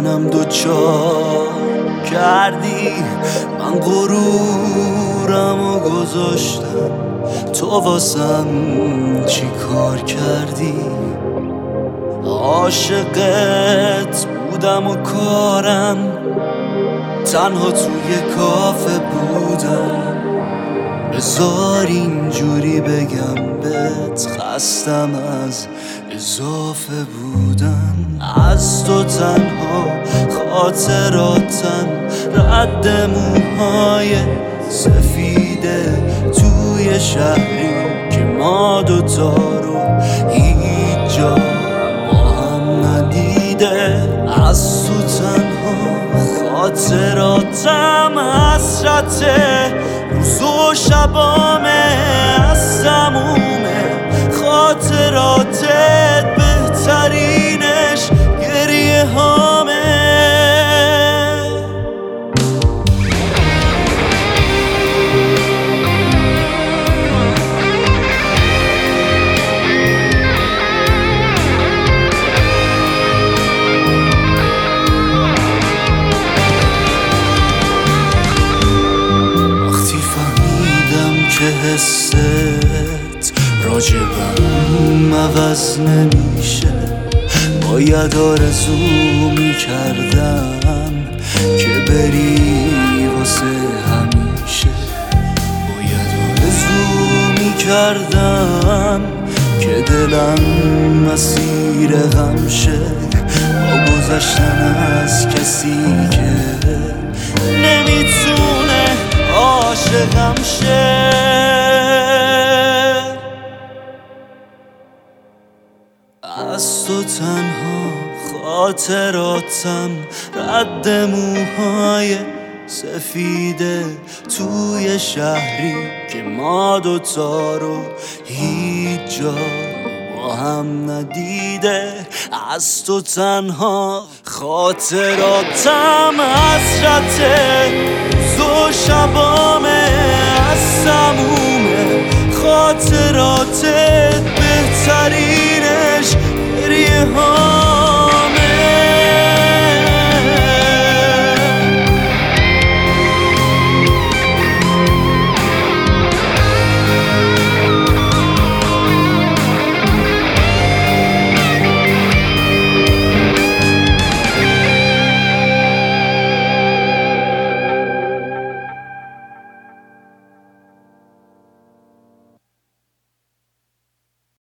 منم دوچار کردی. من غرورمو گذاشتم، تو واسم چی کار کردی؟ عاشقت بودم و کارم تنها توی کافه بودم. بذار اینجوری بگم بهت خستم از اضافه بودن. از تو تنها خاطراتم رد موهای سفیده توی شهری که ما دوتا رو هیچ جا با هم ندیده. از تو تنها خاطراتم حسرت روز و شبامه، از تموم خاطراتت بهترینش گریه هامه. که حست راجبم عوض نمیشه، باید آرزو میکردم که بری واسه همیشه. باید آرزو میکردم که دلم مسیر غم شه با گذشتن از کسی که نمیتونه عاشقم شه. از تو تنها خاطراتم رد موهای سفیده توی شهری که ما دوتا رو هیچ جا با هم ندیده. از تو تنها خاطراتم حسرت روز و شبامه، از تموم خاطراتت بهترین